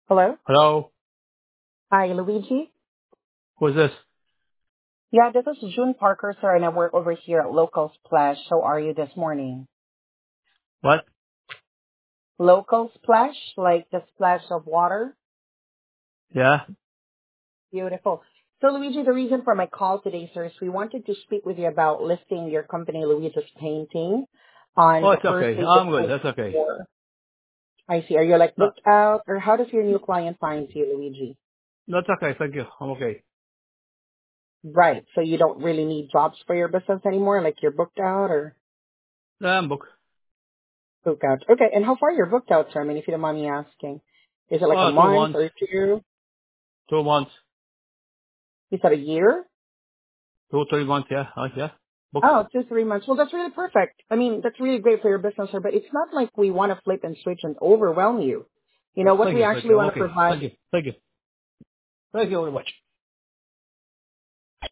Hello? Hello? Hi, Luigi? Who's this? Yeah, this is June Parker, sir, and I work over here at Local Splash. How are you this morning? What? Local Splash, like the splash of water? Yeah? Beautiful. So, Luigi, the reason for my call today, sir, is we wanted to speak with you about listing your company, Luigi's Painting, on Oh, it's First okay. Vegas I'm good. That's okay. 24. I see. Are you like Uh, booked out, or how does your new client find you, Luigi? that's okay. Thank you. I'm okay. Right. So you don't really need jobs for your business anymore, like you're booked out or? Yeah, I'm booked. Book out. Okay, and how far you're booked out, sir? I mean, if you don't mind me asking. Is it like a Oh, two month months. or two? 2 months. Is that a year? 2, 3 months. Yeah. Yeah. Booked. Oh, 2, 3 months. Well, that's really perfect. I mean, that's really great for your business, sir, but it's not like we want to flip and switch and overwhelm you. You know, what Thank we you. Thank actually you. I'm want to okay. provide. Thank you. Thank you. Thank you very much.